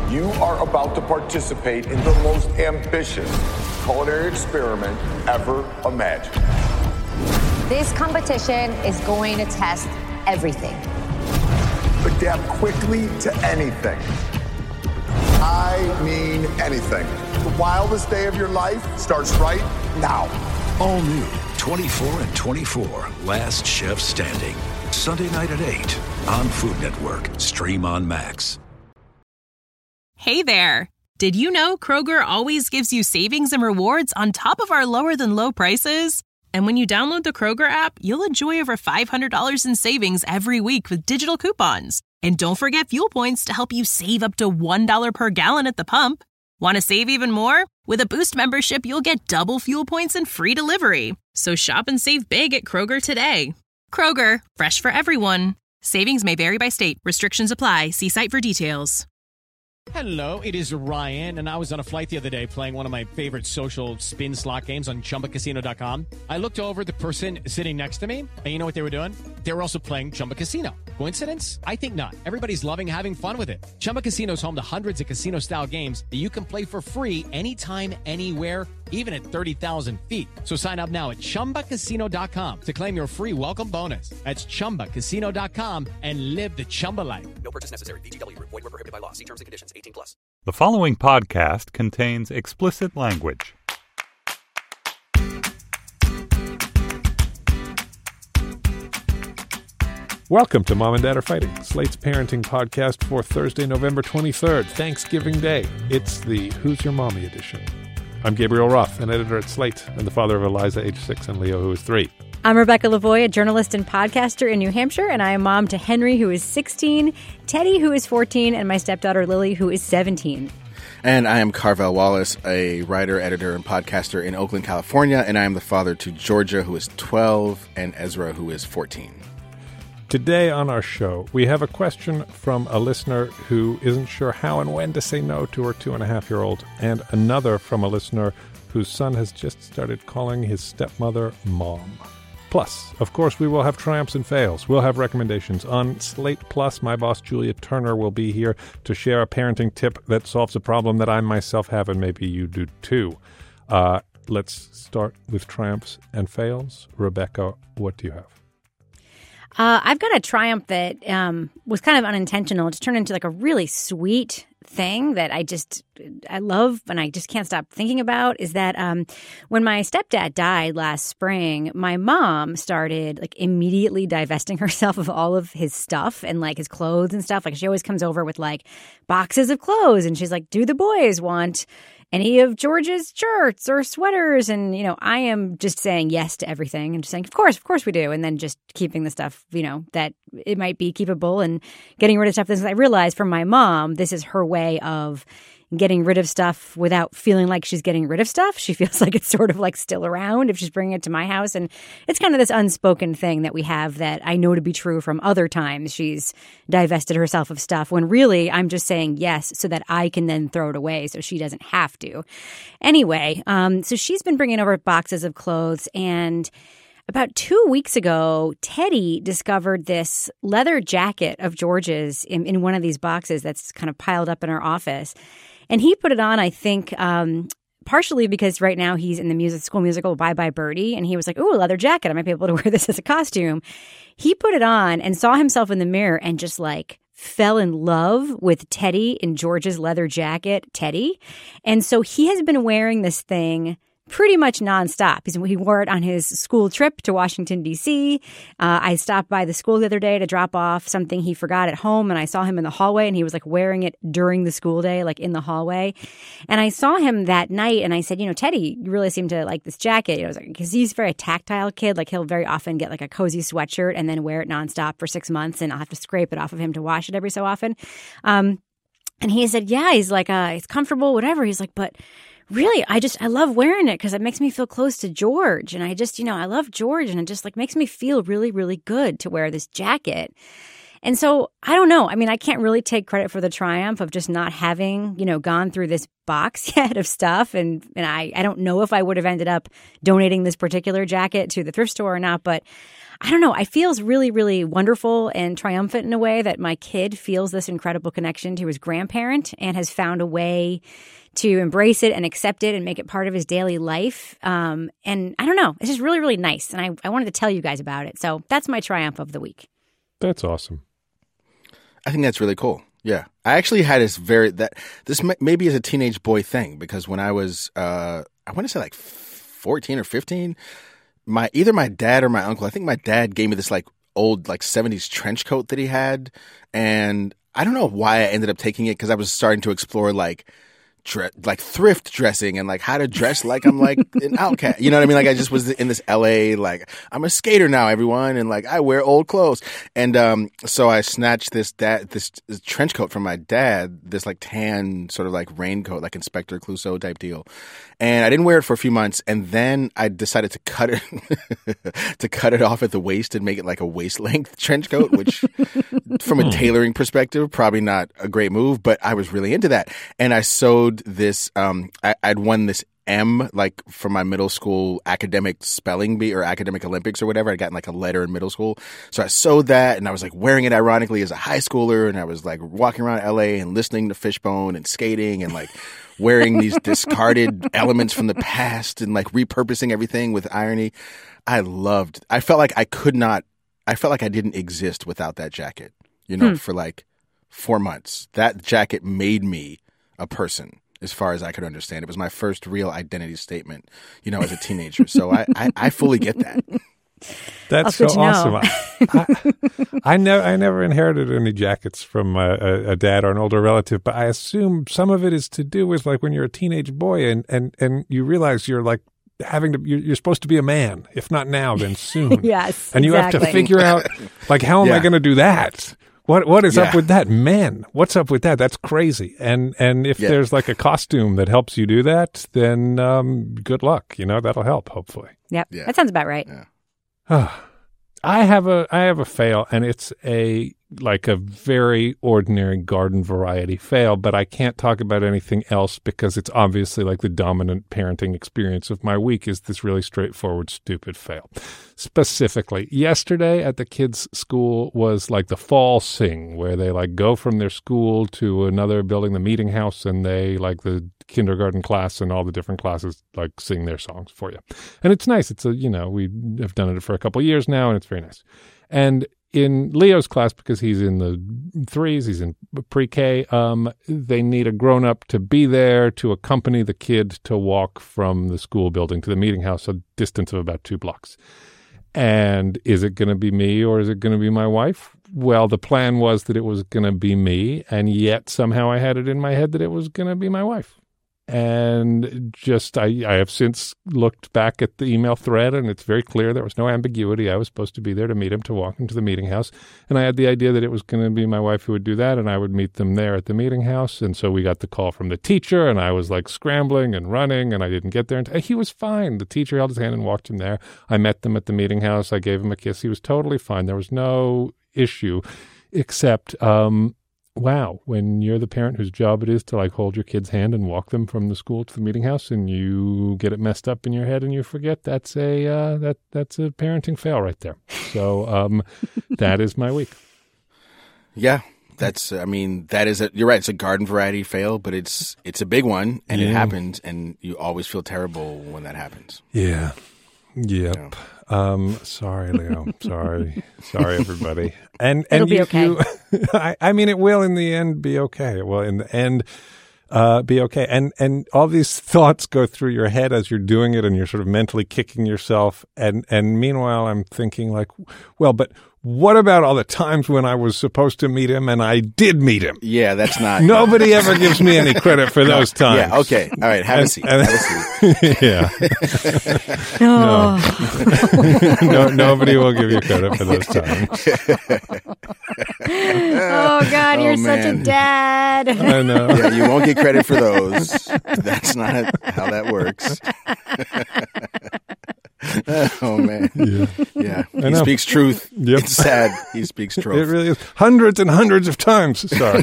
You are about to participate in the most ambitious culinary experiment ever imagined. This competition is going to test everything. Adapt quickly to anything. I mean anything. The wildest day of your life starts right now. All new 24 and 24, Last Chef Standing. Sunday night at 8 on Food Network. Stream on Max. Hey there. Did you know Kroger always gives you savings and rewards on top of our lower than low prices? And when you download the Kroger app, you'll enjoy over $500 in savings every week with digital coupons. And don't forget fuel points to help you save up to $1 per gallon at the pump. Want to save even more? With a Boost membership, you'll get double fuel points and free delivery. So shop and save big at Kroger today. Kroger, fresh for everyone. Savings may vary by state. Restrictions apply. See site for details. Hello, it is Ryan, and I was on a flight the other day playing one of my favorite social spin slot games on ChumbaCasino.com. I looked over at the person sitting next to me, and you know what they were doing? They were also playing Chumba Casino. Coincidence? I think not. Everybody's loving having fun with it. Chumba Casino is home to hundreds of casino-style games that you can play for free anytime, anywhere, even at 30,000 feet. So sign up now at ChumbaCasino.com to claim your free welcome bonus. That's ChumbaCasino.com and live the Chumba life. No purchase necessary. VGW. Void where prohibited by law. See terms and conditions. 18+. The following podcast contains explicit language. Welcome to Mom and Dad Are Fighting, Slate's parenting podcast for Thursday, November 23rd, Thanksgiving Day. It's the Who's Your Mommy edition. I'm Gabriel Roth, an editor at Slate, and the father of Eliza, age 6, and Leo, who is 3. I'm Rebecca Lavoie, a journalist and podcaster in New Hampshire, and I am mom to Henry, who is 16, Teddy, who is 14, and my stepdaughter, Lily, who is 17. And I am Carvel Wallace, a writer, editor, and podcaster in Oakland, California, and I am the father to Georgia, who is 12, and Ezra, who is 14. Today on our show, we have a question from a listener who isn't sure how and when to say no to her 2.5-year-old, and another from a listener whose son has just started calling his stepmother Mom. Plus, of course, we will have triumphs and fails. We'll have recommendations. On Slate Plus, my boss, Julia Turner, will be here to share a parenting tip that solves a problem that I myself have, and maybe you do too. Let's start with triumphs and fails. Rebecca, what do you have? I've got a triumph that was kind of unintentional. It's turned into like a really sweet thing that I love and I just can't stop thinking about is that when my stepdad died last spring, my mom started like immediately divesting herself of all of his stuff and like his clothes and stuff. Like she always comes over with like boxes of clothes and she's like, do the boys want any of George's shirts or sweaters? And, you know, I am just saying yes to everything and just saying, of course we do. And then just keeping the stuff, you know, that it might be keepable and getting rid of stuff. Because I realized from my mom, this is her way of getting rid of stuff without feeling like she's getting rid of stuff. She feels like it's sort of like still around if she's bringing it to my house. And it's kind of this unspoken thing that we have that I know to be true from other times. She's divested herself of stuff when really I'm just saying yes so that I can then throw it away so she doesn't have to. Anyway, so she's been bringing over boxes of clothes, and about 2 weeks ago, Teddy discovered this leather jacket of George's in one of these boxes that's kind of piled up in our office. And he put it on, I think, partially because right now he's in the school musical Bye Bye Birdie. And he was like, ooh, a leather jacket. I might be able to wear this as a costume. He put it on and saw himself in the mirror and just like fell in love with Teddy in George's leather jacket, Teddy. And so he has been wearing this thing pretty much nonstop. He wore it on his school trip to Washington, D.C. I stopped by the school the other day to drop off something he forgot at home, and I saw him in the hallway, and he was like wearing it during the school day, like in the hallway. And I saw him that night, and I said, you know, Teddy, you really seem to like this jacket. You know, because he's a very tactile kid. Like he'll very often get like a cozy sweatshirt and then wear it nonstop for 6 months, and I'll have to scrape it off of him to wash it every so often. And he said, yeah, he's like, it's comfortable, whatever. He's like, but really, I love wearing it because it makes me feel close to George. And I just, you know, I love George and it just like makes me feel really, really good to wear this jacket. And so I don't know. I mean, I can't really take credit for the triumph of just not having, gone through this box yet of stuff. And I don't know if I would have ended up donating this particular jacket to the thrift store or not, but I don't know. I feels really, really wonderful and triumphant in a way that my kid feels this incredible connection to his grandparent and has found a way to embrace it and accept it and make it part of his daily life. And I don't know. It's just really, really nice. And I wanted to tell you guys about it. So that's my triumph of the week. That's awesome. I think that's really cool. Yeah. I actually had this maybe is a teenage boy thing, because when I was, I want to say like 14 or 15, either my dad or my uncle, I think my dad gave me this like old like 70s trench coat that he had. And I don't know why I ended up taking it, because I was starting to explore like thrift dressing and like how to dress like I'm like an outcast. You know what I mean? Like I just was in this LA, like I'm a skater now, everyone, and like I wear old clothes. And so I snatched this trench coat from my dad, this like tan sort of like raincoat, like Inspector Clouseau type deal. And I didn't wear it for a few months, and then I decided to cut it off at the waist and make it like a waist length trench coat, which from a tailoring perspective, probably not a great move, but I was really into that. And I sewed this, I'd won this M, like from my middle school academic spelling bee or academic Olympics or whatever. I'd gotten like a letter in middle school. So I sewed that, and I was like wearing it ironically as a high schooler. And I was like walking around LA and listening to Fishbone and skating and like wearing these discarded elements from the past and like repurposing everything with irony. I felt like I didn't exist without that jacket, for like 4 months. That jacket made me a person, as far as I could understand. It was my first real identity statement, as a teenager. So I fully get that. That's so awesome. I never inherited any jackets from a dad or an older relative, but I assume some of it is to do with like when you're a teenage boy and you realize you're like you're supposed to be a man. If not now, then soon. Yes, and you have to figure out like, how am I going to do that? What is up with that? Man, what's up with that? That's crazy. And if there's like a costume that helps you do that, then good luck. That'll help, hopefully. Yep. Yeah. That sounds about right. Yeah. I have a fail, and it's a very ordinary garden variety fail, but I can't talk about anything else because it's obviously like the dominant parenting experience of my week is this really straightforward, stupid fail. Specifically, yesterday at the kids' school was like the fall sing, where they like go from their school to another building, the meeting house, and they like the kindergarten class and all the different classes like sing their songs for you. And it's nice. It's we have done it for a couple of years now, and it's very nice. And in Leo's class, because he's in the threes, he's in pre-K, they need a grown-up to be there to accompany the kid to walk from the school building to the meeting house, a distance of about 2 blocks. And is it going to be me or is it going to be my wife? Well, the plan was that it was going to be me, and yet somehow I had it in my head that it was going to be my wife. And I have since looked back at the email thread, and it's very clear there was no ambiguity. I was supposed to be there to meet him, to walk him to the meeting house. And I had the idea that it was going to be my wife who would do that, and I would meet them there at the meeting house. And so we got the call from the teacher, and I was like scrambling and running, and I didn't get there. And he was fine. The teacher held his hand and walked him there. I met them at the meeting house. I gave him a kiss. He was totally fine. There was no issue, except wow, when you're the parent whose job it is to like hold your kid's hand and walk them from the school to the meeting house, and you get it messed up in your head and you forget, that's a parenting fail right there. So that is my week. Yeah, you're right. It's a garden variety fail, but it's a big one, and it happens, and you always feel terrible when that happens. Yeah. Yep. Sorry, Leo. Sorry, everybody. And it'll be okay. I mean, it will in the end be okay. It will in the end be okay. And all these thoughts go through your head as you're doing it, and you're sort of mentally kicking yourself. And meanwhile, I'm thinking like, well, but what about all the times when I was supposed to meet him and I did meet him? Yeah, that's not. Nobody ever gives me any credit for those times. Yeah, okay. All right, have a seat. Yeah. No, nobody will give you credit for those times. Oh, God, you're such a dad. I know. Yeah, you won't get credit for those. That's not how that works. Oh man, yeah. He know. speaks truth. Yep. It's sad. He speaks truth. It really is. Hundreds and hundreds of times. Sorry.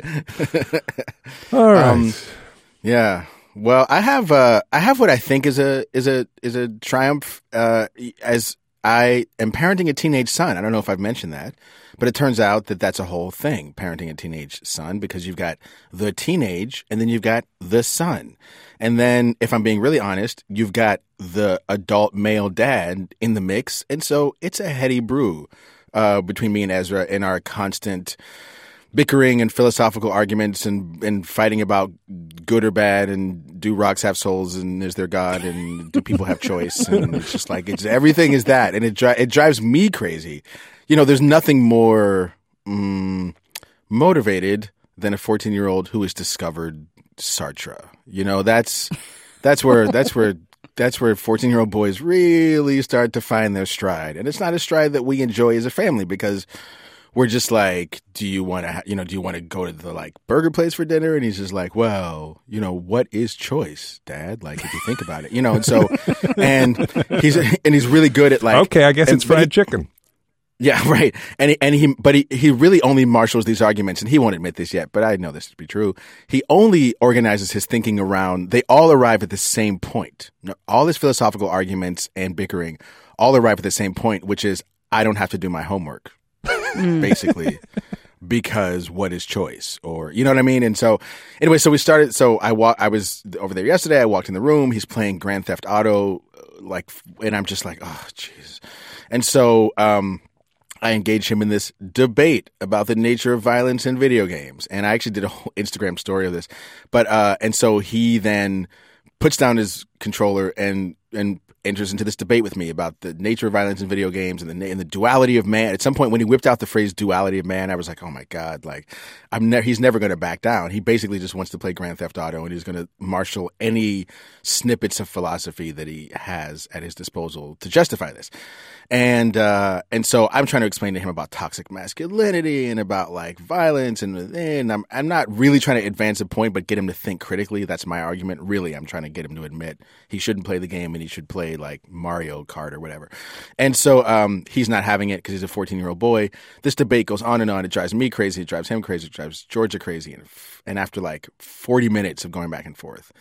All right. Yeah. Well, I have what I think is a triumph as I am parenting a teenage son. I don't know if I've mentioned that, but it turns out that that's a whole thing, parenting a teenage son, because you've got the teenage and then you've got the son. And then, if I'm being really honest, you've got the adult male dad in the mix. And so it's a heady brew between me and Ezra in our constant bickering and philosophical arguments and fighting about good or bad and do rocks have souls and is there God and do people have choice, and it's just like everything is that, and it drives me crazy. You know, there's nothing more motivated than a 14-year-old who has discovered Sartre. You know, that's where 14-year-old boys really start to find their stride, and it's not a stride that we enjoy as a family because we're just like, do you want to go to the like burger place for dinner? And he's just like, well, you know, what is choice, Dad? Like, if you think about it, you know, and so, and he's really good at like, okay, I guess it's fried chicken. Yeah, right. And he really only marshals these arguments, and he won't admit this yet, but I know this to be true. He only organizes his thinking around, they all arrive at the same point. All his philosophical arguments and bickering all arrive at the same point, which is, I don't have to do my homework. Basically, because what is choice, or you know what I mean? And so anyway, so we started. So I was over there yesterday. I walked in the room. He's playing Grand Theft Auto, and I'm just like, oh, jeez. And so I engaged him in this debate about the nature of violence in video games, and I actually did a whole Instagram story of this. But and so he then puts down his controller and enters into this debate with me about the nature of violence in video games and the duality of man. At some point, when he whipped out the phrase "duality of man," I was like, "Oh my God!" Like, he's never going to back down. He basically just wants to play Grand Theft Auto, and he's going to marshal any snippets of philosophy that he has at his disposal to justify this. And so I'm trying to explain to him about toxic masculinity and about like violence, and I'm not really trying to advance a point, but get him to think critically. That's my argument. Really, I'm trying to get him to admit he shouldn't play the game and he should play like Mario Kart or whatever. And so he's not having it because he's a 14-year-old boy. This debate goes on and on. It drives me crazy. It drives him crazy. It drives Georgia crazy. And after like 40 minutes of going back and forth,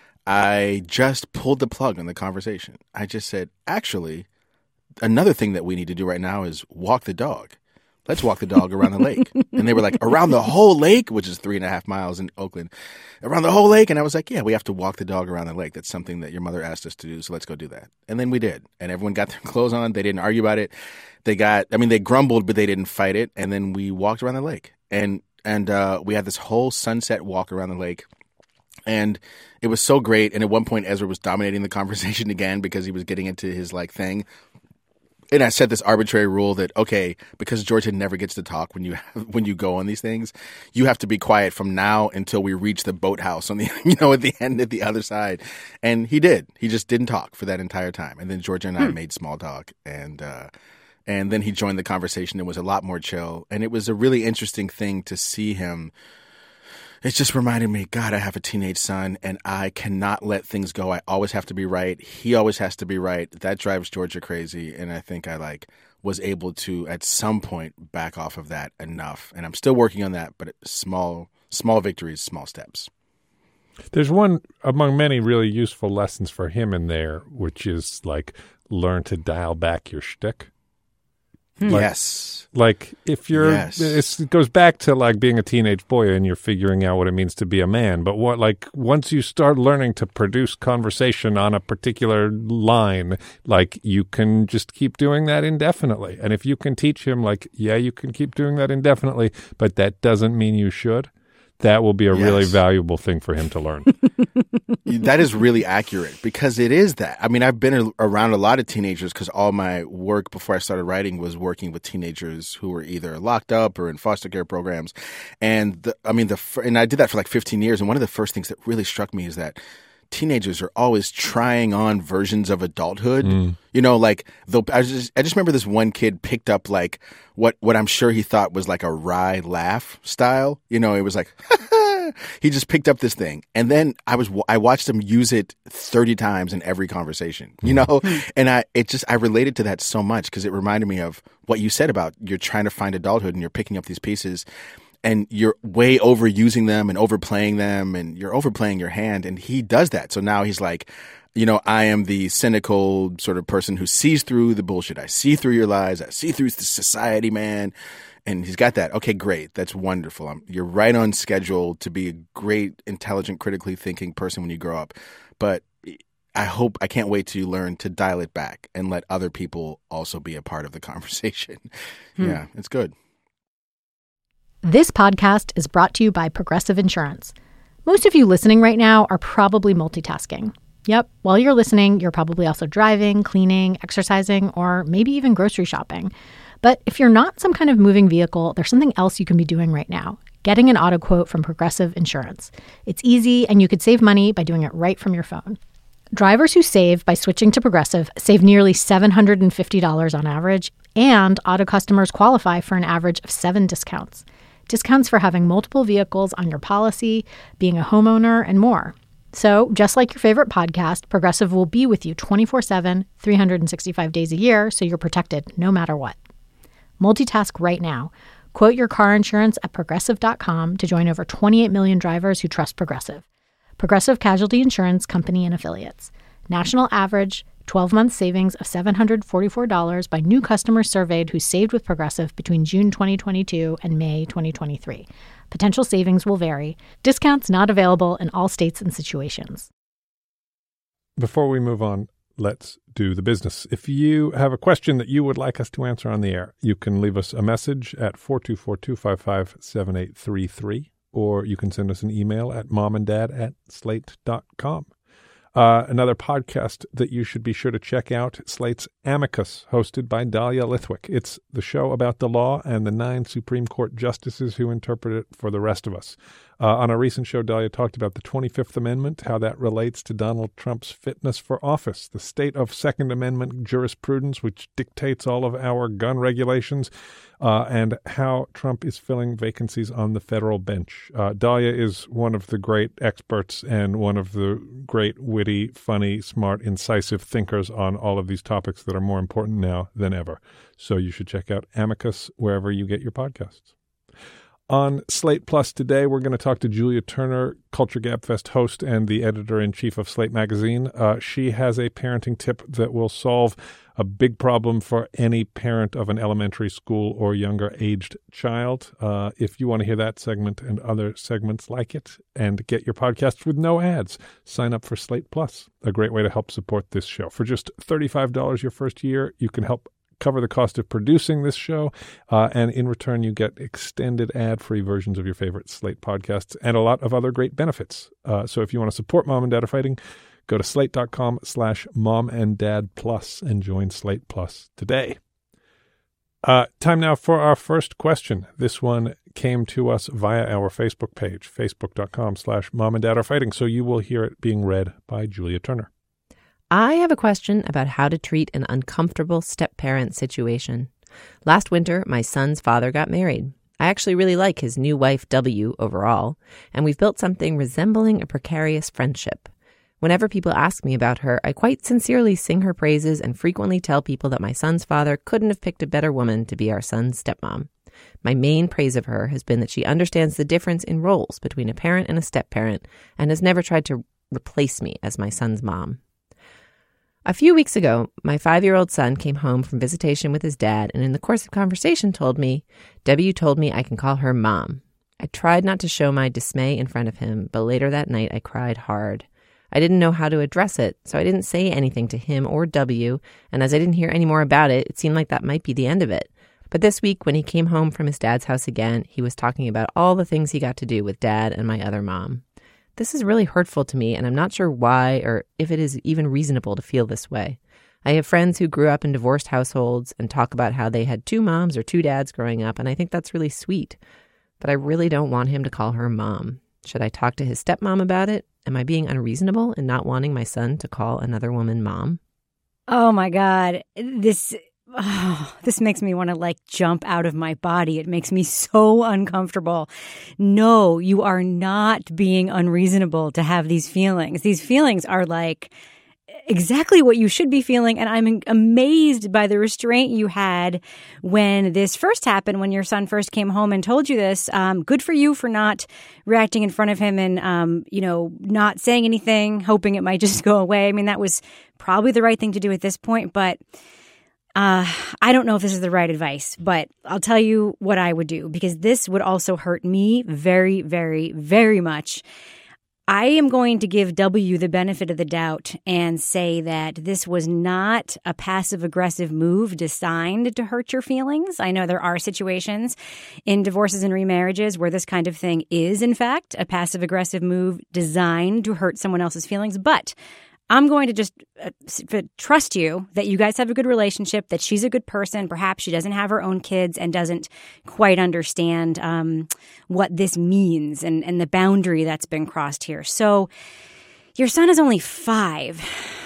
I just pulled the plug on the conversation. I just said, actually, another thing that we need to do right now is walk the dog. Let's walk the dog around the lake. And they were like, around the whole lake, which is 3.5 miles in Oakland, around the whole lake. And I was like, yeah, we have to walk the dog around the lake. That's something that your mother asked us to do. So let's go do that. And then we did. And everyone got their clothes on. They didn't argue about it. They grumbled, but they didn't fight it. And then we walked around the lake. And we had this whole sunset walk around the lake. And it was so great. And at one point, Ezra was dominating the conversation again because he was getting into his like thing. And I set this arbitrary rule that, okay, because Georgia never gets to talk when you go on these things, you have to be quiet from now until we reach the boathouse on the, at the end at the other side. And he did. He just didn't talk for that entire time. And then Georgia and I made small talk, and then he joined the conversation and was a lot more chill. And it was a really interesting thing to see him. It just reminded me, God, I have a teenage son, and I cannot let things go. I always have to be right. He always has to be right. That drives Georgia crazy, and I think I was able to, at some point, back off of that enough. And I'm still working on that, but small victories, small steps. There's one among many really useful lessons for him in there, which is, learn to dial back your shtick. Yes. If you're, it goes back to being a teenage boy and you're figuring out what it means to be a man. But once you start learning to produce conversation on a particular line, you can just keep doing that indefinitely. And if you can teach him, you can keep doing that indefinitely, but that doesn't mean you should. That will be a really valuable thing for him to learn. That is really accurate because it is that. I mean, I've been around a lot of teenagers because all my work before I started writing was working with teenagers who were either locked up or in foster care programs. And and I did that for 15 years. And one of the first things that really struck me is that teenagers are always trying on versions of adulthood. I just remember this one kid picked up what I'm sure he thought was a wry laugh style. It was like, He just picked up this thing. And then I watched him use it 30 times in every conversation, you know? And I related to that so much because it reminded me of what you said about you're trying to find adulthood and you're picking up these pieces and you're way overusing them and overplaying them and you're overplaying your hand. And he does that. So now he's like, you know, I am the cynical sort of person who sees through the bullshit. I see through your lies. I see through the society, man. And he's got that. Okay, great. That's wonderful. You're right on schedule to be a great, intelligent, critically thinking person when you grow up. But I can't wait till you learn to dial it back and let other people also be a part of the conversation. Yeah, it's good. This podcast is brought to you by Progressive Insurance. Most of you listening right now are probably multitasking. Yep, while you're listening, you're probably also driving, cleaning, exercising, or maybe even grocery shopping. But if you're not some kind of moving vehicle, there's something else you can be doing right now. Getting an auto quote from Progressive Insurance. It's easy, and you could save money by doing it right from your phone. Drivers who save by switching to Progressive save nearly $750 on average, and auto customers qualify for an average of 7 discounts. Discounts for having multiple vehicles on your policy, being a homeowner, and more. So, just like your favorite podcast, Progressive will be with you 24/7, 365 days a year, so you're protected no matter what. Multitask right now. Quote your car insurance at Progressive.com to join over 28 million drivers who trust Progressive. Progressive Casualty Insurance Company and Affiliates. National average 12-month savings of $744 by new customers surveyed who saved with Progressive between June 2022 and May 2023. Potential savings will vary. Discounts not available in all states and situations. Before we move on, let's do the business. If you have a question that you would like us to answer on the air, you can leave us a message at 424-255-7833, or you can send us an email at momanddad@slate.com. Another podcast that you should be sure to check out, Slate's Amicus, hosted by Dahlia Lithwick. It's the show about the law and the 9 Supreme Court justices who interpret it for the rest of us. On a recent show, Dahlia talked about the 25th Amendment, how that relates to Donald Trump's fitness for office, the state of Second Amendment jurisprudence, which dictates all of our gun regulations, and how Trump is filling vacancies on the federal bench. Dahlia is one of the great experts and one of the great, witty, funny, smart, incisive thinkers on all of these topics that are more important now than ever. So you should check out Amicus wherever you get your podcasts. On Slate Plus today, we're going to talk to Julia Turner, Culture Gabfest host and the editor-in-chief of Slate Magazine. She has a parenting tip that will solve a big problem for any parent of an elementary school or younger-aged child. If you want to hear that segment and other segments like it and get your podcasts with no ads, sign up for Slate Plus, a great way to help support this show. For just $35 your first year, you can help cover the cost of producing this show, and in return you get extended ad-free versions of your favorite Slate podcasts and a lot of other great benefits. So if you want to support Mom and Dad Are Fighting, go to slate.com/momanddadplus and join Slate Plus today. Time now for our first question. This one came to us via our Facebook page, facebook.com/momanddadarefighting. So you will hear it being read by Julia Turner. I have a question about how to treat an uncomfortable step-parent situation. Last winter, my son's father got married. I actually really like his new wife, W, overall, and we've built something resembling a precarious friendship. Whenever people ask me about her, I quite sincerely sing her praises and frequently tell people that my son's father couldn't have picked a better woman to be our son's stepmom. My main praise of her has been that she understands the difference in roles between a parent and a step-parent and has never tried to replace me as my son's mom. A few weeks ago, my 5-year-old son came home from visitation with his dad and in the course of conversation told me, W told me I can call her Mom. I tried not to show my dismay in front of him, but later that night I cried hard. I didn't know how to address it, so I didn't say anything to him or W, and as I didn't hear any more about it, it seemed like that might be the end of it. But this week, when he came home from his dad's house again, he was talking about all the things he got to do with Dad and my other mom. This is really hurtful to me, and I'm not sure why or if it is even reasonable to feel this way. I have friends who grew up in divorced households and talk about how they had 2 moms or 2 dads growing up, and I think that's really sweet. But I really don't want him to call her Mom. Should I talk to his stepmom about it? Am I being unreasonable in not wanting my son to call another woman Mom? Oh, my God. This this makes me want to like jump out of my body. It makes me so uncomfortable. No, you are not being unreasonable to have these feelings. These feelings are like exactly what you should be feeling. And I'm amazed by the restraint you had when this first happened, when your son first came home and told you this. Good for you for not reacting in front of him and, not saying anything, hoping it might just go away. I mean, that was probably the right thing to do at this point, but I don't know if this is the right advice, but I'll tell you what I would do, because this would also hurt me very, very, very much. I am going to give W the benefit of the doubt and say that this was not a passive-aggressive move designed to hurt your feelings. I know there are situations in divorces and remarriages where this kind of thing is, in fact, a passive-aggressive move designed to hurt someone else's feelings, but I'm going to just trust you that you guys have a good relationship, that she's a good person. Perhaps she doesn't have her own kids and doesn't quite understand what this means and the boundary that's been crossed here. So your son is only 5.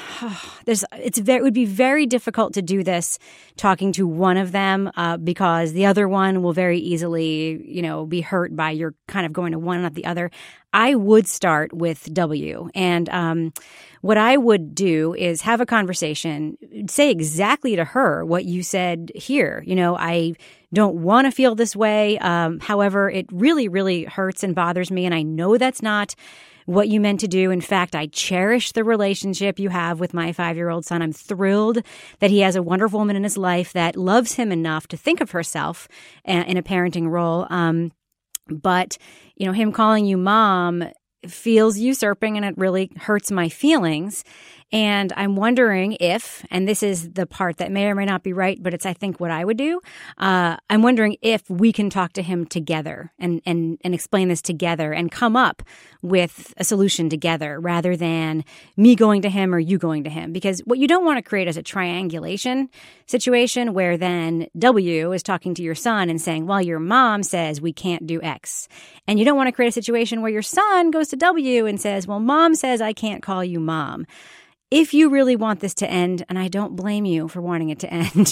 It would be very difficult to do this talking to one of them because the other one will very easily, be hurt by your kind of going to one, not the other. I would start with W. And what I would do is have a conversation, say exactly to her what you said here. I don't want to feel this way. However, it really, really hurts and bothers me. And I know that's not what you meant to do. In fact, I cherish the relationship you have with my 5-year-old son. I'm thrilled that he has a wonderful woman in his life that loves him enough to think of herself in a parenting role. But, him calling you mom feels usurping and it really hurts my feelings. And I'm wondering if, and this is the part that may or may not be right, but it's, I think, what I would do. I'm wondering if we can talk to him together and explain this together and come up with a solution together rather than me going to him or you going to him. Because what you don't want to create is a triangulation situation where then W is talking to your son and saying, well, your mom says we can't do X. And you don't want to create a situation where your son goes to W and says, well, mom says I can't call you mom. If you really want this to end, and I don't blame you for wanting it to end,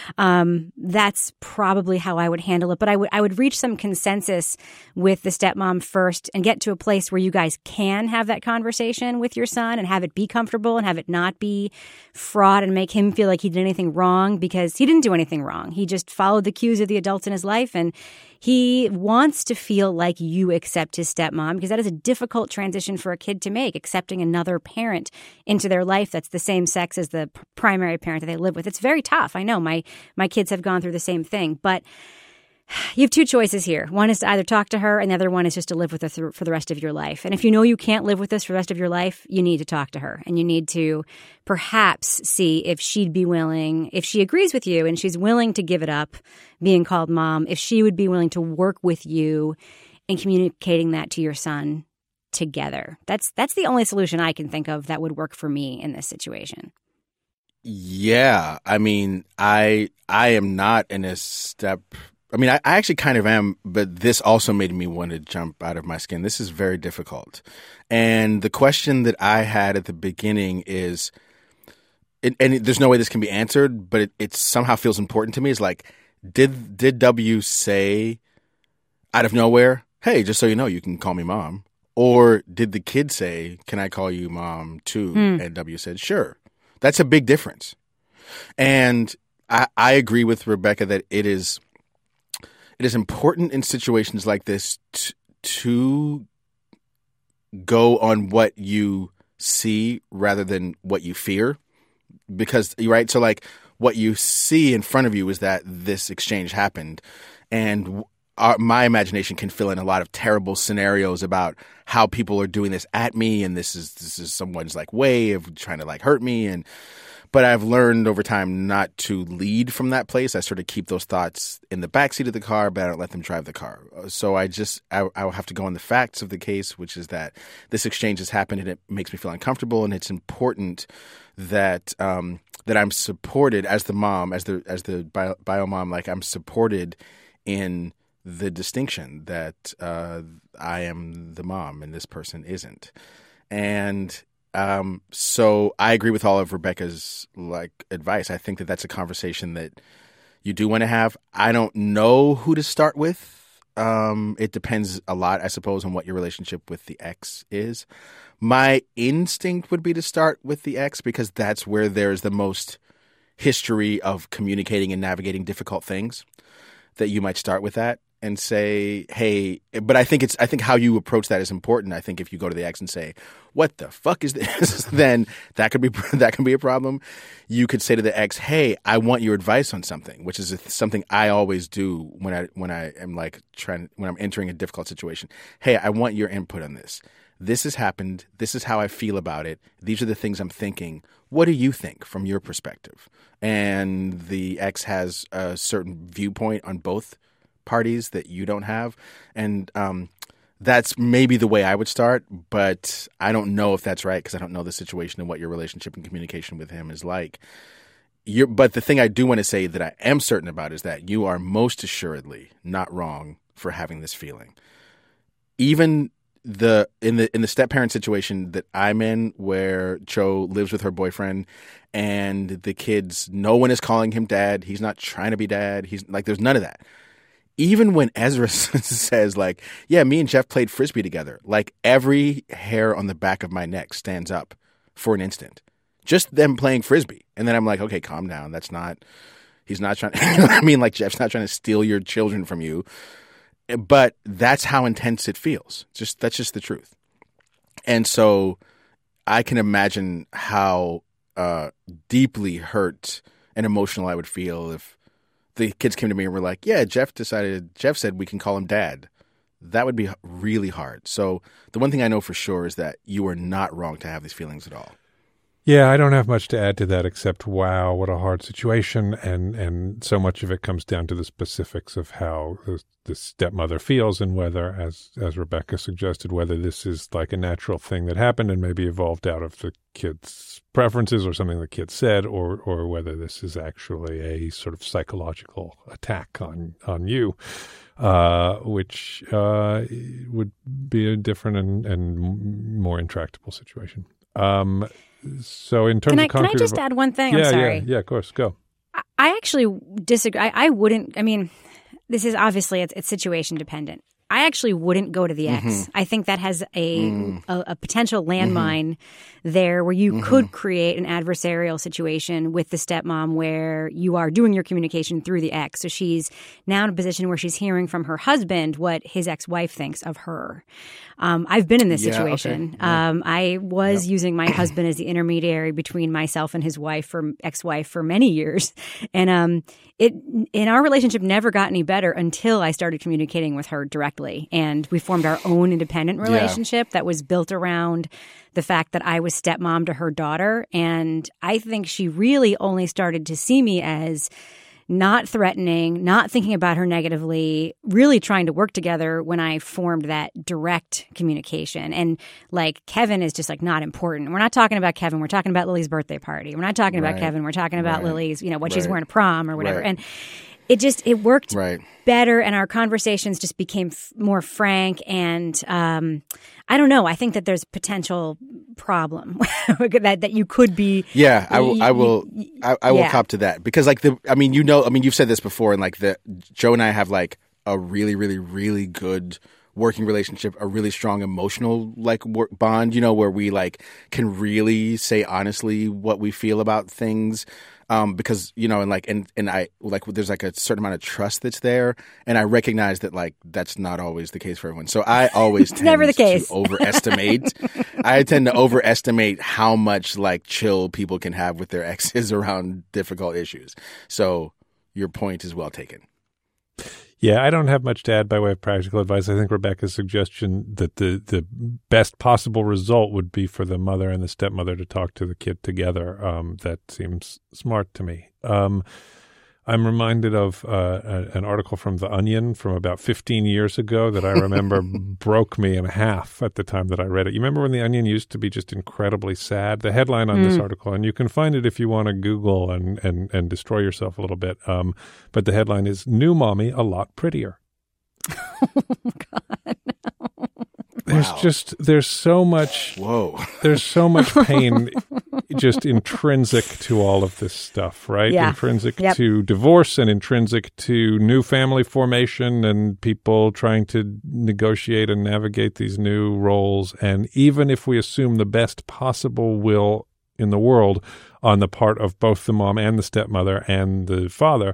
that's probably how I would handle it. But I would reach some consensus with the stepmom first and get to a place where you guys can have that conversation with your son and have it be comfortable and have it not be fraught and make him feel like he did anything wrong, because he didn't do anything wrong. He just followed the cues of the adults in his life, and he wants to feel like you accept his stepmom, because that is a difficult transition for a kid to make, accepting another parent into their life that's the same sex as the primary parent that they live with. It's very tough. I know my kids have gone through the same thing, but you have 2 choices here. One is to either talk to her, and the other one is just to live with her for the rest of your life. And if you know you can't live with this for the rest of your life, you need to talk to her, and you need to perhaps see if she'd be willing, if she agrees with you and she's willing to give it up, being called mom, if she would be willing to work with you in communicating that to your son together. That's the only solution I can think of that would work for me in this situation. Yeah, I mean, I am not in a step. I mean, I actually kind of am, but this also made me want to jump out of my skin. This is very difficult. And the question that I had at the beginning is, and there's no way this can be answered, but it somehow feels important to me, is like, did W say out of nowhere, hey, just so you know, you can call me mom? Or did the kid say, can I call you mom too? And W said, sure. That's a big difference. And I agree with Rebecca that it is important in situations like this to go on what you see rather than what you fear. Because, right, so like what you see in front of you is that this exchange happened. And my imagination can fill in a lot of terrible scenarios about how people are doing this at me, and this is someone's like way of trying to like hurt me. But I've learned over time not to lead from that place. I sort of keep those thoughts in the backseat of the car, but I don't let them drive the car. So I will have to go on the facts of the case, which is that this exchange has happened and it makes me feel uncomfortable. And it's important that that I'm supported as the mom, as the bio mom, like I'm supported in the distinction that I am the mom and this person isn't. And So I agree with all of Rebecca's advice. I think that that's a conversation that you do want to have. I don't know who to start with. It depends a lot, I suppose, on what your relationship with the ex is. My instinct would be to start with the ex because that's where there's the most history of communicating and navigating difficult things, that you might start with that and say, hey, but I think how you approach that is important. I think if you go to the ex and say, what the fuck is this? Then that can be a problem. You could say to the ex, hey, I want your advice on something, which is something I always do when I'm entering a difficult situation. Hey, I want your input on this. This has happened. This is how I feel about it. These are the things I'm thinking. What do you think from your perspective? And the ex has a certain viewpoint on both parties that you don't have. And that's maybe the way I would start, but I don't know if that's right because I don't know the situation and what your relationship and communication with him is like. But the thing I do want to say that I am certain about is that you are most assuredly not wrong for having this feeling. Even in the step-parent situation that I'm in, where Cho lives with her boyfriend and the kids, no one is calling him dad. He's not trying to be dad. He's like, there's none of that. Even when Ezra says like, yeah, me and Jeff played Frisbee together, like every hair on the back of my neck stands up for an instant. Just them playing Frisbee. And then I'm like, okay, calm down. He's not trying, you know what I mean? Like Jeff's not trying to steal your children from you. But that's how intense it feels. That's just the truth. And so I can imagine how deeply hurt and emotional I would feel if the kids came to me and were like, yeah, Jeff said we can call him dad. That would be really hard. So the one thing I know for sure is that you are not wrong to have these feelings at all. Yeah, I don't have much to add to that except, wow, what a hard situation. And so much of it comes down to the specifics of how the stepmother feels and whether, as Rebecca suggested, whether this is like a natural thing that happened and maybe evolved out of the kid's preferences or something the kid said, or whether this is actually a sort of psychological attack on you, which would be a different and more intractable situation. So in terms of can I just add one thing? I'm sorry. Yeah, of course. Go. I actually disagree. I wouldn't. I mean, this is obviously it's situation dependent. I actually wouldn't go to the ex. Mm-hmm. I think that has a potential landmine there where you could create an adversarial situation with the stepmom where you are doing your communication through the ex. So she's now in a position where she's hearing from her husband what his ex-wife thinks of her. I've been in this situation. Okay. Yeah. I was using my husband as the intermediary between myself and his ex-wife for many years. And our relationship never got any better until I started communicating with her directly. And we formed our own independent relationship that was built around the fact that I was stepmom to her daughter. And I think she really only started to see me as not threatening, not thinking about her negatively, really trying to work together when I formed that direct communication. And like Kevin is just like not important. We're not talking about Kevin. We're talking about Lily's birthday party. We're not talking about Kevin. We're talking about Lily's, what she's wearing to prom or whatever. And it worked better, and our conversations just became more frank. And I don't know. I think that there's a potential problem that you could be. Yeah, I will cop to that because you've said this before, and Joe and I have like a really, really, really good working relationship, a really strong emotional bond, where we can really say honestly what we feel about things. Because, and I there's a certain amount of trust that's there. And I recognize that that's not always the case for everyone. So I always tend never the case. to overestimate. I tend to overestimate how much chill people can have with their exes around difficult issues. So your point is well taken. Yeah, I don't have much to add by way of practical advice. I think Rebecca's suggestion that the best possible result would be for the mother and the stepmother to talk to the kid together. That seems smart to me. I'm reminded of an article from The Onion from about 15 years ago that I remember broke me in half at the time that I read it. You remember when The Onion used to be just incredibly sad? The headline on this article, and you can find it if you want to Google and destroy yourself a little bit, but the headline is, "New Mommy a Lot Prettier." Oh, God. there's so much pain just intrinsic to all of this stuff, right? Yeah. Intrinsic to divorce and intrinsic to new family formation and people trying to negotiate and navigate these new roles. And even if we assume the best possible will in the world on the part of both the mom and the stepmother and the father,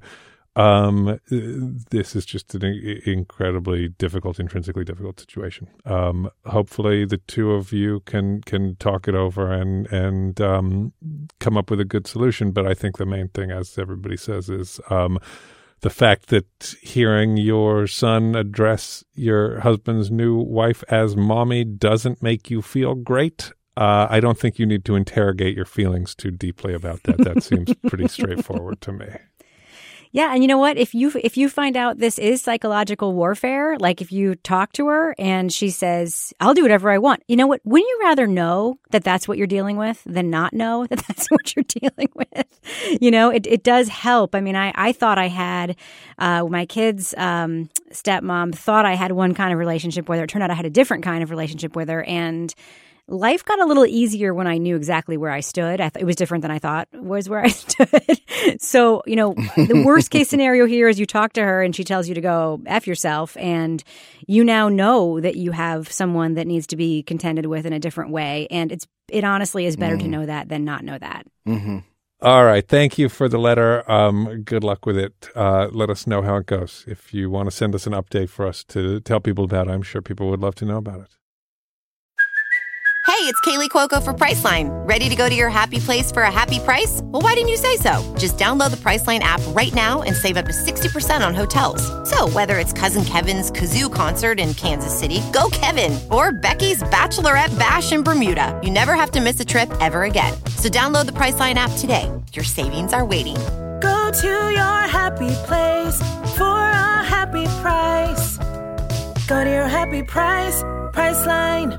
this is just an incredibly difficult, intrinsically difficult situation. Hopefully the two of you can talk it over and come up with a good solution. But I think the main thing, as everybody says, is the fact that hearing your son address your husband's new wife as mommy doesn't make you feel great. I don't think you need to interrogate your feelings too deeply about that. That seems pretty straightforward to me. Yeah, and you know what? If you find out this is psychological warfare, like if you talk to her and she says, "I'll do whatever I want," you know what? Wouldn't you rather know that that's what you're dealing with than not know that that's what you're dealing with? You know, it does help. I mean, I thought I had my kid's stepmom thought I had one kind of relationship with her. It turned out I had a different kind of relationship with her, and life got a little easier when I knew exactly where I stood. It was different than I thought was where I stood. So, you know, the worst case scenario here is you talk to her and she tells you to go F yourself. And you now know that you have someone that needs to be contended with in a different way. And it honestly is better to know that than not know that. Mm-hmm. All right. Thank you for the letter. Good luck with it. Let us know how it goes. If you want to send us an update for us to tell people about, I'm sure people would love to know about it. Hey, it's Kaylee Cuoco for Priceline. Ready to go to your happy place for a happy price? Well, why didn't you say so? Just download the Priceline app right now and save up to 60% on hotels. So whether it's Cousin Kevin's Kazoo Concert in Kansas City, go Kevin, or Becky's Bachelorette Bash in Bermuda, you never have to miss a trip ever again. So download the Priceline app today. Your savings are waiting. Go to your happy place for a happy price. Go to your happy price, Priceline.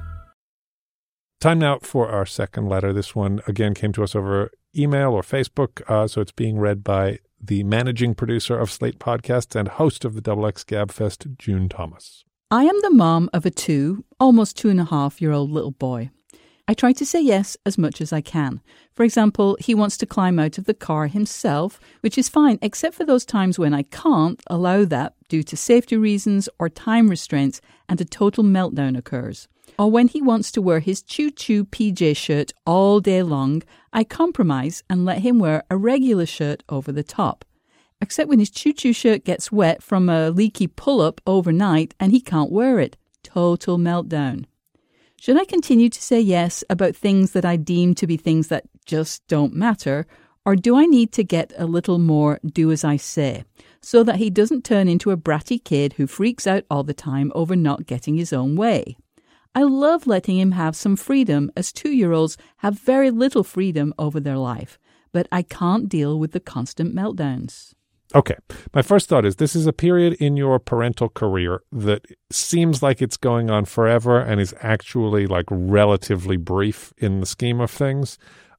Time now for our second letter. This one, again, came to us over email or Facebook, so it's being read by the managing producer of Slate Podcasts and host of the XX Gabfest, June Thomas. I am the mom of a almost 2.5-year-old little boy. I try to say yes as much as I can. For example, he wants to climb out of the car himself, which is fine, except for those times when I can't allow that due to safety reasons or time restraints, and a total meltdown occurs. Or when he wants to wear his choo-choo PJ shirt all day long, I compromise and let him wear a regular shirt over the top. Except when his choo-choo shirt gets wet from a leaky pull-up overnight and he can't wear it. Total meltdown. Should I continue to say yes about things that I deem to be things that just don't matter, or do I need to get a little more do as I say, so that he doesn't turn into a bratty kid who freaks out all the time over not getting his own way? I love letting him have some freedom, as 2-year-olds have very little freedom over their life, but I can't deal with the constant meltdowns. Okay. My first thought is this is a period in your parental career that seems like it's going on forever and is actually like relatively brief in the scheme of things.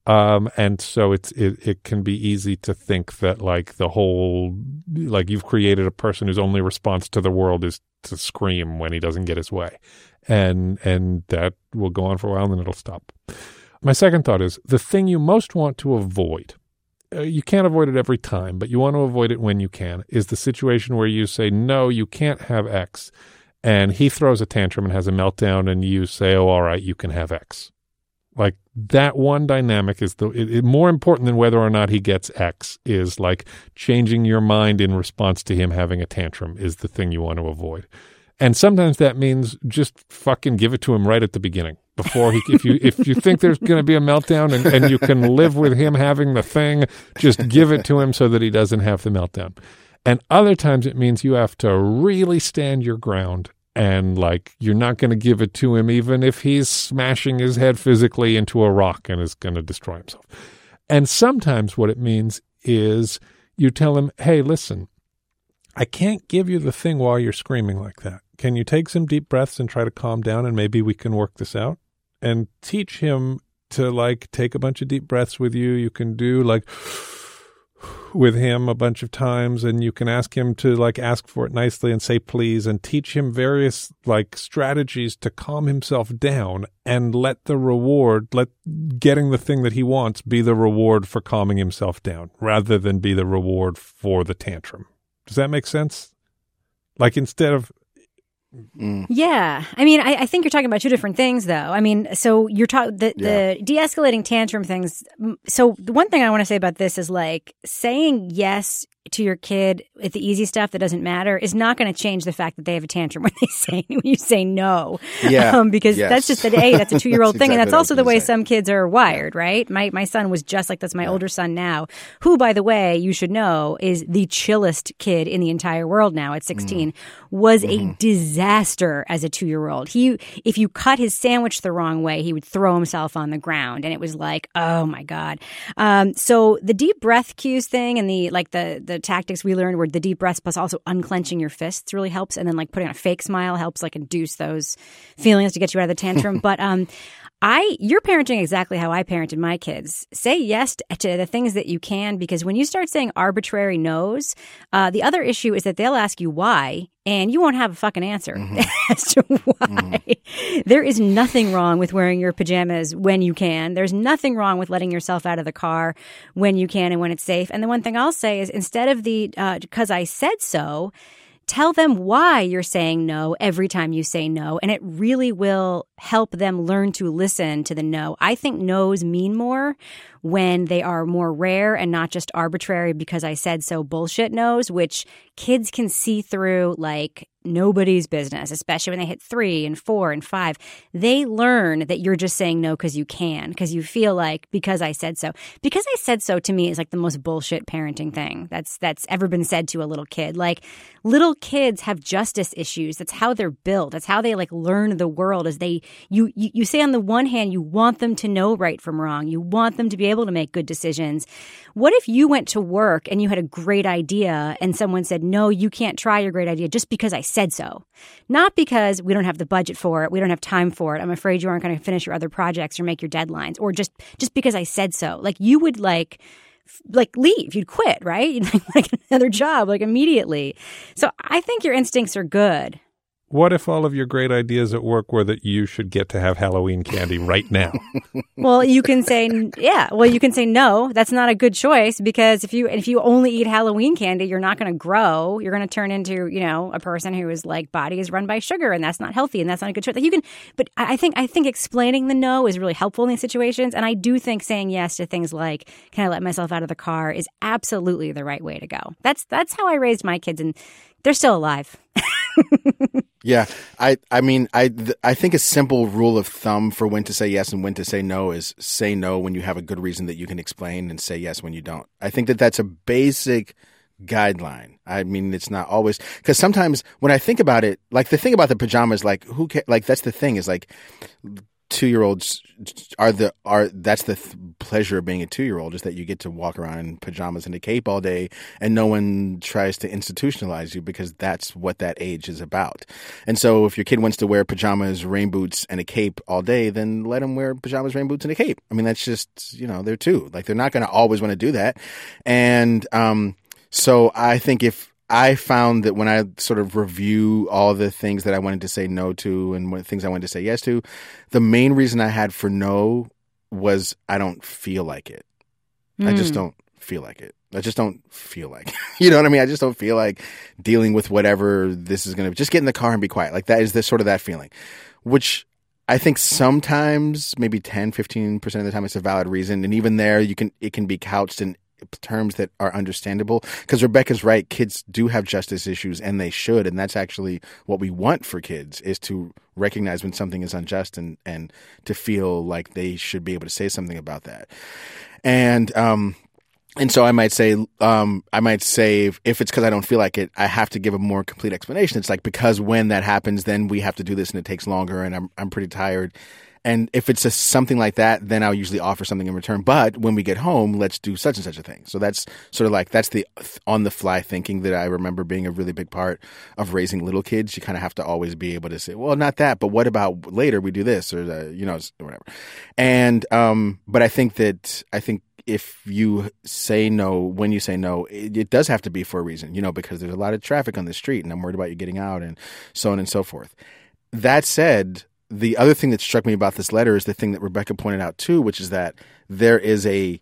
And so it can be easy to think that like the whole, like you've created a person whose only response to the world is to scream when he doesn't get his way. And that will go on for a while and then it'll stop. My second thought is the thing you most want to avoid, you can't avoid it every time, but you want to avoid it when you can, is the situation where you say, no, you can't have X. And he throws a tantrum and has a meltdown and you say, oh, all right, you can have X. Like that one dynamic is more important than whether or not he gets X is like changing your mind in response to him having a tantrum is the thing you want to avoid. And sometimes that means just fucking give it to him right at the beginning before he, if you think there's going to be a meltdown and you can live with him having the thing, just give it to him so that he doesn't have the meltdown. And other times it means you have to really stand your ground and like you're not going to give it to him even if he's smashing his head physically into a rock and is going to destroy himself. And sometimes what it means is you tell him, hey, listen, I can't give you the thing while you're screaming like that. Can you take some deep breaths and try to calm down and maybe we can work this out? And teach him to like take a bunch of deep breaths with you. You can do like with him a bunch of times, and you can ask him to like ask for it nicely and say please, and teach him various like strategies to calm himself down, and let getting the thing that he wants be the reward for calming himself down rather than be the reward for the tantrum. Does that make sense? Like instead of Yeah. I mean, I think you're talking about two different things, though. I mean, so you're talking the de-escalating tantrum things. So the one thing I want to say about this is like saying yes to your kid at the easy stuff that doesn't matter is not going to change the fact that they have a tantrum when you say no. Yeah. Because that's just that's a 2-year-old thing. exactly And that's also the way say. some kids are wired, right? My son was just like this. My older son now, who, by the way, you should know is the chillest kid in the entire world now at 16, was a disaster as a 2-year-old. If you cut his sandwich the wrong way, he would throw himself on the ground. And it was like, oh my God. So the deep breath cues thing and the tactics we learned were the deep breaths plus also unclenching your fists really helps. And then like putting on a fake smile helps like induce those feelings to get you out of the tantrum. But you're parenting exactly how I parented my kids. Say yes to the things that you can, because when you start saying arbitrary no's, the other issue is that they'll ask you why, and you won't have a fucking answer as to why. There is nothing wrong with wearing your pajamas when you can. There's nothing wrong with letting yourself out of the car when you can and when it's safe. And the one thing I'll say is instead of the because I said so, tell them why you're saying no every time you say no, and it really will help them learn to listen to the no. I think no's mean more when they are more rare and not just arbitrary because I said so bullshit no's, which kids can see through like nobody's business, especially when they hit 3 and 4 and 5. They learn that you're just saying no because you can, because you feel like because I said so. Because I said so to me is like the most bullshit parenting thing that's ever been said to a little kid. Like little kids have justice issues. That's how they're built. That's how they like learn the world. As you say on the one hand you want them to know right from wrong. You want them to be able to make good decisions. What if you went to work and you had a great idea and someone said, no, you can't try your great idea just because I said so? Not because we don't have the budget for it. We don't have time for it. I'm afraid you aren't going to finish your other projects or make your deadlines, or just because I said so. Like you would like leave, you'd quit, right? You'd like another job like immediately. So I think your instincts are good. What if all of your great ideas at work were that you should get to have Halloween candy right now? Well, you can say, no, that's not a good choice, because if you only eat Halloween candy, you're not going to grow. You're going to turn into, a person who is like body is run by sugar, and that's not healthy, and that's not a good choice. Like but I think explaining the no is really helpful in these situations. And I do think saying yes to things like, can I let myself out of the car, is absolutely the right way to go. That's how I raised my kids, and they're still alive. Yeah, I think a simple rule of thumb for when to say yes and when to say no is say no when you have a good reason that you can explain, and say yes when you don't. I think that that's a basic guideline. I mean, it's not always, because sometimes when I think about it, like the thing about the pajamas, like who can, like that's the thing is like 2-year-olds that's the pleasure of being a 2-year-old, is that you get to walk around in pajamas and a cape all day, and no one tries to institutionalize you, because that's what that age is about. And so if your kid wants to wear pajamas, rain boots, and a cape all day, then let them wear pajamas, rain boots, and a cape. I mean, that's just, they're 2. Like, they're not going to always want to do that. And so I think I found that when I sort of review all the things that I wanted to say no to and what things I wanted to say yes to, the main reason I had for no was I don't feel like it. I just don't feel like it. I just don't feel like it. You know what I mean? I just don't feel like dealing with whatever this is going to. Just get in the car and be quiet. Like that is sort of that feeling, which I think sometimes maybe 10, 15% of the time it's a valid reason. And even there, it can be couched in terms that are understandable, because Rebecca's right. Kids do have justice issues, and they should. And that's actually what we want for kids, is to recognize when something is unjust and to feel like they should be able to say something about that. And so I might say if it's because I don't feel like it, I have to give a more complete explanation. It's like, because when that happens, then we have to do this and it takes longer, and I'm pretty tired. And if it's something like that, then I'll usually offer something in return. But when we get home, let's do such and such a thing. So that's sort of like, that's the on-the-fly thinking that I remember being a really big part of raising little kids. You kind of have to always be able to say, well, not that, but what about later we do this, or whatever. And but I think if you say no, when you say no, it does have to be for a reason, because there's a lot of traffic on the street and I'm worried about you getting out and so on and so forth. That said, the other thing that struck me about this letter is the thing that Rebecca pointed out too, which is that there's a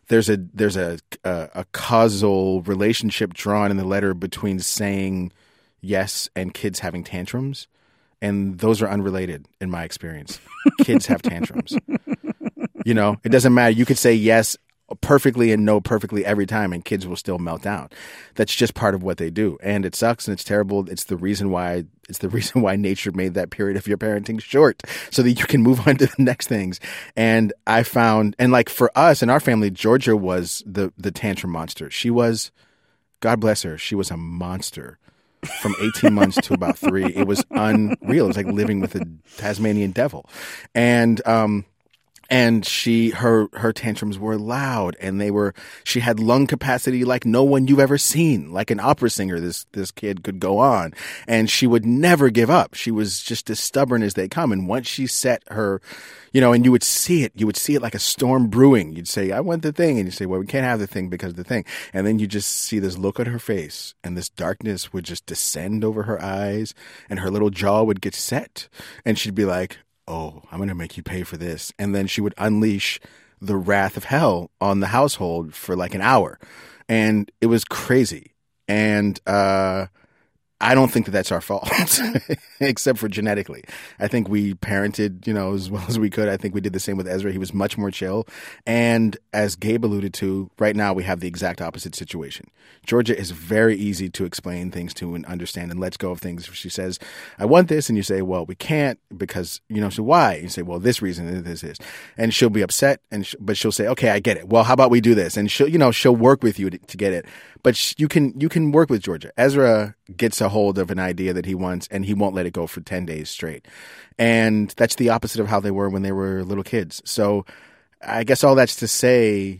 causal relationship drawn in the letter between saying yes and kids having tantrums. And those are unrelated in my experience. Kids have tantrums. It doesn't matter. You could say yes perfectly and no perfectly every time, and kids will still melt down. That's just part of what they do, and it sucks and it's terrible. It's the reason why nature made that period of your parenting short, so that you can move on to the next things. And I found, and like for us in our family, Georgia was the tantrum monster. She was, God bless her, she was a monster. From 18 months to about 3, it was unreal. It was like living with a Tasmanian devil, and her tantrums were loud, and she had lung capacity like no one you've ever seen, like an opera singer. This kid could go on, and she would never give up. She was just as stubborn as they come. And once she set her, and you would see it like a storm brewing. You'd say, I want the thing. And you'd say, well, we can't have the thing because of the thing. And then you just see this look on her face, and this darkness would just descend over her eyes, and her little jaw would get set, and she'd be like, oh, I'm going to make you pay for this. And then she would unleash the wrath of hell on the household for like an hour. And it was crazy. And I don't think that that's our fault, except for genetically. I think we parented, as well as we could. I think we did the same with Ezra. He was much more chill. And as Gabe alluded to, right now we have the exact opposite situation. Georgia is very easy to explain things to and understand and lets go of things. If she says, I want this, and you say, well, we can't because, so why? And you say, well, this reason, and this is. And she'll be upset, but she'll say, okay, I get it. Well, how about we do this? And she'll work with you to get it. But you can work with Georgia. Ezra gets a hold of an idea that he wants, and he won't let it go for 10 days straight. And that's the opposite of how they were when they were little kids. So I guess all that's to say,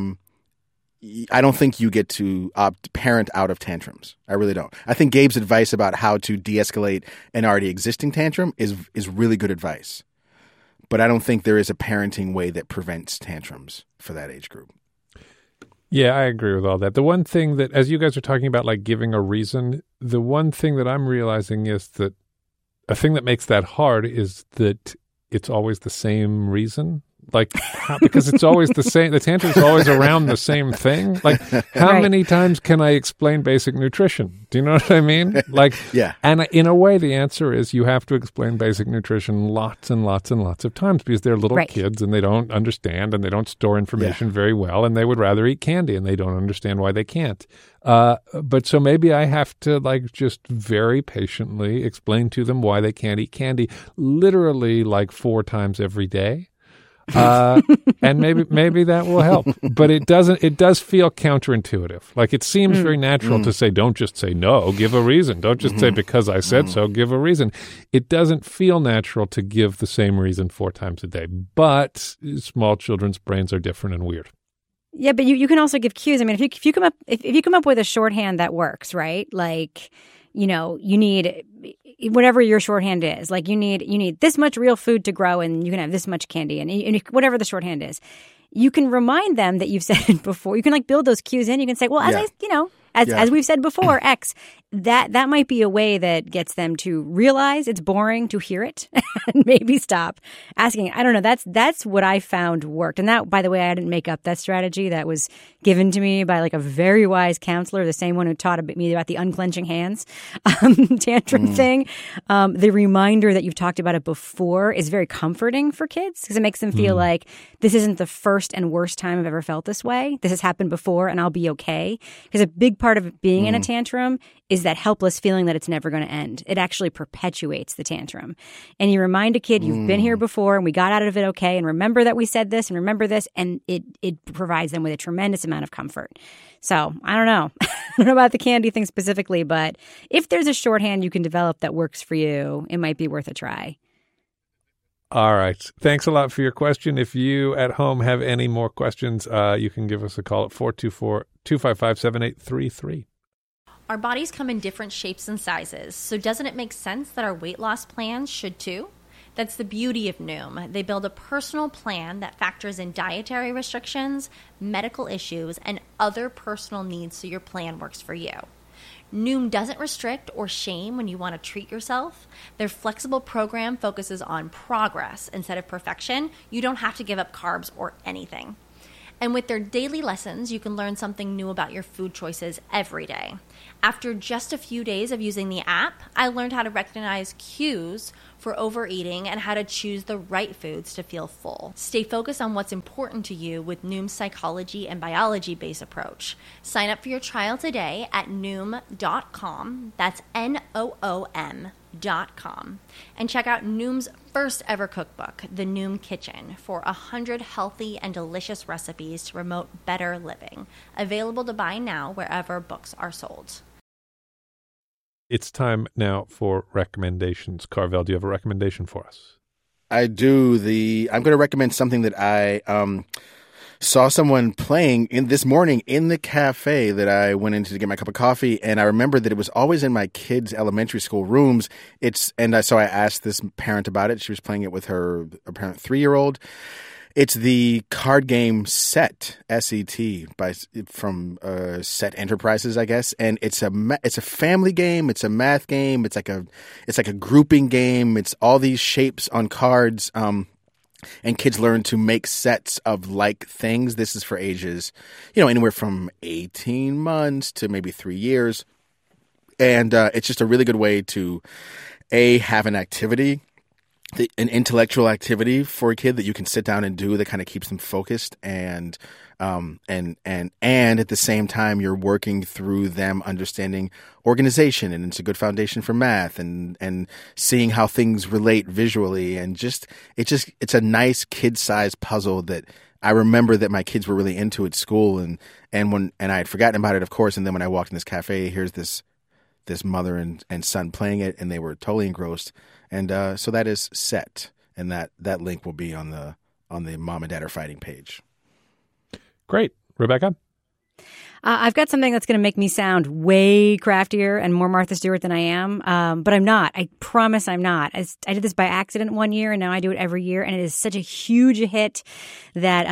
I don't think you get to parent out of tantrums. I really don't. I think Gabe's advice about how to de-escalate an already existing tantrum is really good advice. But I don't think there is a parenting way that prevents tantrums for that age group. Yeah, I agree with all that. The one thing that, as you guys are talking about, like giving a reason, the one thing that I'm realizing is that a thing that makes that hard is that it's always the same reason. Like, because it's always the same, the tantrum's always around the same thing. Like, how many times can I explain basic nutrition? Do you know what I mean? Like, yeah. And in a way, the answer is you have to explain basic nutrition lots and lots and lots of times because they're little kids and they don't understand and they don't store information very well and they would rather eat candy and they don't understand why they can't. But so maybe I have to like just very patiently explain to them why they can't eat candy literally like 4 times every day. And maybe that will help, but it does feel counterintuitive. Like it seems very natural to say, don't just say no, give a reason. Don't just say because I said so, give a reason. It doesn't feel natural to give the same reason 4 times a day, but small children's brains are different and weird. Yeah, but you can also give cues. I mean, if you come up with a shorthand that works, right? Like, you need whatever your shorthand is. Like you need this much real food to grow, and you can have this much candy, and whatever the shorthand is. You can remind them that you've said it before. You can like build those cues in. You can say, well, as we've said before, X. That might be a way that gets them to realize it's boring to hear it and maybe stop asking. I don't know. That's what I found worked. And that, by the way, I didn't make up that strategy. That was given to me by like a very wise counselor, the same one who taught me about the unclenching hands tantrum thing. The reminder that you've talked about it before is very comforting for kids because it makes them feel like this isn't the first and worst time I've ever felt this way. This has happened before and I'll be okay. Because a big part of being in a tantrum is that helpless feeling that it's never going to end. It actually perpetuates the tantrum. And you remind a kid, you've been here before and we got out of it okay, and remember that we said this and remember this, and it provides them with a tremendous amount of comfort. So I don't know. I don't know about the candy thing specifically, but if there's a shorthand you can develop that works for you, it might be worth a try. All right. Thanks a lot for your question. If you at home have any more questions, you can give us a call at 424-255-7833. Our bodies come in different shapes and sizes, so doesn't it make sense that our weight loss plans should too? That's the beauty of Noom. They build a personal plan that factors in dietary restrictions, medical issues, and other personal needs so your plan works for you. Noom doesn't restrict or shame when you want to treat yourself. Their flexible program focuses on progress instead of perfection. You don't have to give up carbs or anything. And with their daily lessons, you can learn something new about your food choices every day. After just a few days of using the app, I learned how to recognize cues for overeating and how to choose the right foods to feel full. Stay focused on what's important to you with Noom's psychology and biology-based approach. Sign up for your trial today at Noom.com. That's Noom.com. And check out Noom's first ever cookbook, The Noom Kitchen, for 100 healthy and delicious recipes to promote better living. Available to buy now wherever books are sold. It's time now for recommendations. Carvel, do you have a recommendation for us? I do. I'm going to recommend something that I saw someone playing this morning in the cafe that I went into to get my cup of coffee, and I remembered that it was always in my kids' elementary school rooms. So I asked this parent about it. She was playing it with her apparent 3-year-old. It's the card game Set, S-E-T, from Set Enterprises, I guess, and it's a family game. It's a math game. It's like a grouping game. It's all these shapes on cards, and kids learn to make sets of like things. This is for ages, anywhere from 18 months to maybe 3 years, and it's just a really good way to have an activity. An intellectual activity for a kid that you can sit down and do that kind of keeps them focused and at the same time you're working through them understanding organization, and it's a good foundation for math and seeing how things relate visually, and it's a nice kid-sized puzzle that I remember that my kids were really into at school, and I had forgotten about it, of course, and then when I walked in this cafe, here's this mother and son playing it, and they were totally engrossed. And so that is Set, and that link will be on the Mom and Dad Are Fighting page. Great. Rebecca? I've got something that's going to make me sound way craftier and more Martha Stewart than I am, but I'm not. I promise I'm not. I did this by accident one year, and now I do it every year, and it is such a huge hit that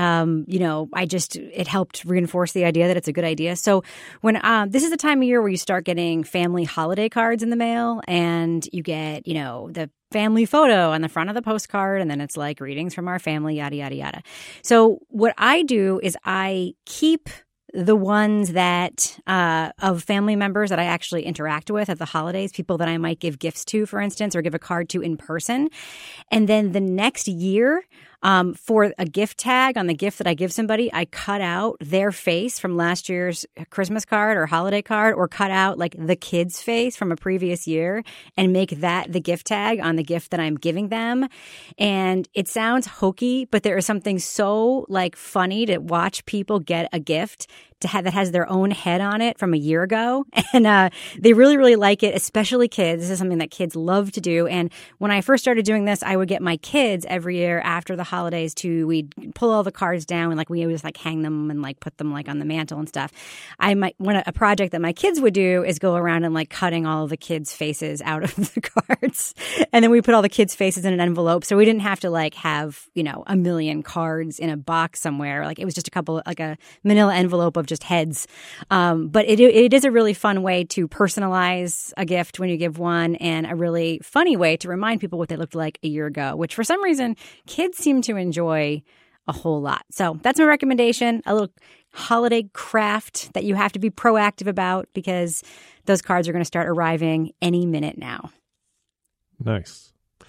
it helped reinforce the idea that it's a good idea. So when this is the time of year where you start getting family holiday cards in the mail, and you get the family photo on the front of the postcard, and then it's like greetings from our family, yada yada yada. So what I do is I keep the ones that of family members that I actually interact with at the holidays, people that I might give gifts to, for instance, or give a card to in person. And then the next year, for a gift tag on the gift that I give somebody, I cut out their face from last year's Christmas card or holiday card, or cut out like the kid's face from a previous year and make that the gift tag on the gift that I'm giving them. And it sounds hokey, but there is something so like funny to watch people get a gift that has their own head on it from a year ago. And they really, really like it, especially kids. This is something that kids love to do. And when I first started doing this, I would get my kids every year after the holidays we'd pull all the cards down, and like we always like hang them and like put them like on the mantle and stuff. A project that my kids would do is go around and like cutting all of the kids' faces out of the cards. And then we put all the kids' faces in an envelope. So we didn't have to like have, a million cards in a box somewhere. Like it was just like a manila envelope of just heads. But it is a really fun way to personalize a gift when you give one, and a really funny way to remind people what they looked like a year ago, which for some reason kids seem to enjoy a whole lot. So that's my recommendation, a little holiday craft that you have to be proactive about, because those cards are going to start arriving any minute now. Nice.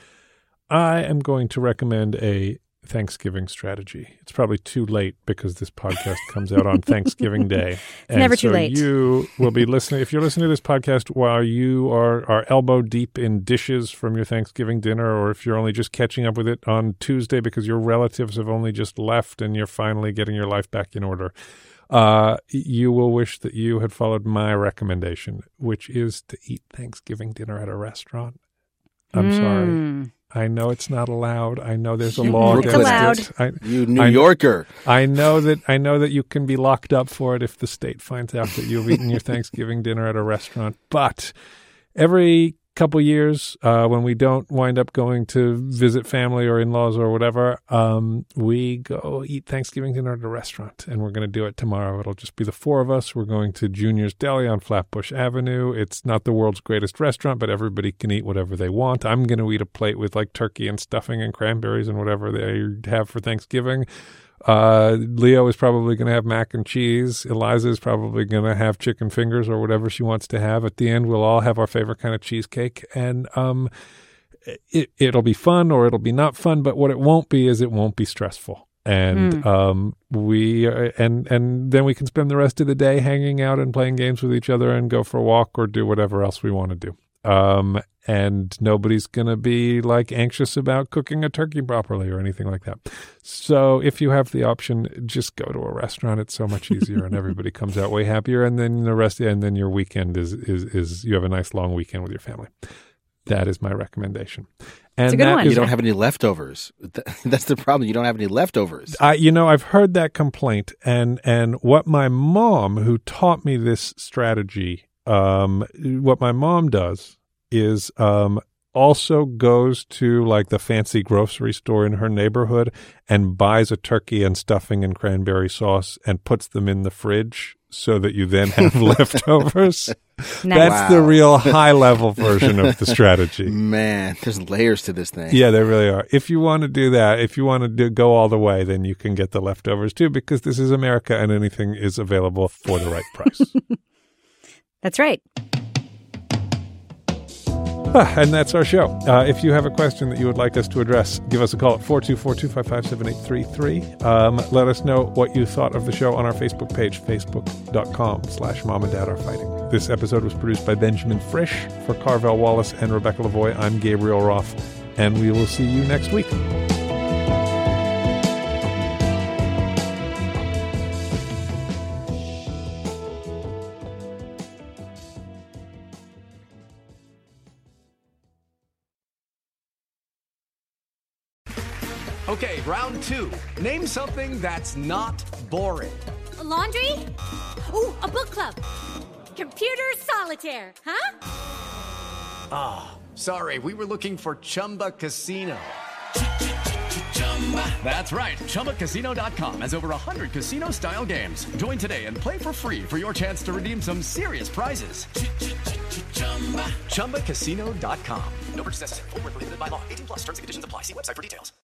I am going to recommend a Thanksgiving strategy. It's probably too late because this podcast comes out on Thanksgiving Day. It's never too late. You will be listening. If you're listening to this podcast while you are elbow deep in dishes from your Thanksgiving dinner, or if you're only just catching up with it on Tuesday because your relatives have only just left and you're finally getting your life back in order, you will wish that you had followed my recommendation, which is to eat Thanksgiving dinner at a restaurant. I'm sorry. I know it's not allowed. I know there's a law against it. You New Yorker. I know that you can be locked up for it if the state finds out that you've eaten your Thanksgiving dinner at a restaurant. But every couple years, when we don't wind up going to visit family or in-laws or whatever, we go eat Thanksgiving dinner at a restaurant, and we're going to do it tomorrow. It'll just be the four of us. We're going to Junior's Deli on Flatbush Avenue. It's not the world's greatest restaurant, but everybody can eat whatever they want. I'm going to eat a plate with like turkey and stuffing and cranberries and whatever they have for Thanksgiving. Leo is probably going to have mac and cheese. Eliza is probably going to have chicken fingers or whatever she wants to have. At the end, we'll all have our favorite kind of cheesecake, and it'll be fun or it'll be not fun. But what it won't be is it won't be stressful, and then we can spend the rest of the day hanging out and playing games with each other and go for a walk or do whatever else we want to do. And nobody's going to be like anxious about cooking a turkey properly or anything like that. So if you have the option, just go to a restaurant. It's so much easier and everybody comes out way happier. And then then your weekend is you have a nice long weekend with your family. That is my recommendation. And it's a good one. You don't have any leftovers. That's the problem. You don't have any leftovers. I've heard that complaint. And what my mom, who taught me this strategy, what my mom does is also goes to like the fancy grocery store in her neighborhood and buys a turkey and stuffing and cranberry sauce and puts them in the fridge so that you then have leftovers. Nice. That's the real high-level version of the strategy. Man, there's layers to this thing. Yeah, there really are. If you want to do that, if you want to go all the way, then you can get the leftovers too, because this is America and anything is available for the right price. That's right. And that's our show. If you have a question that you would like us to address, give us a call at 424-255-7833. Let us know what you thought of the show on our Facebook page, facebook.com/momandadarfighting. This episode was produced by Benjamin Frisch. For Carvel Wallace and Rebecca Lavoie, I'm Gabriel Roth, and we will see you next week. Okay, round two. Name something that's not boring. A laundry? Ooh, a book club. Computer solitaire, huh? Ah, sorry, we were looking for Chumba Casino. That's right, ChumbaCasino.com has over 100 casino-style games. Join today and play for free for your chance to redeem some serious prizes. ChumbaCasino.com. No purchase necessary. Void where prohibited by law. 18+. Terms and conditions apply. See website for details.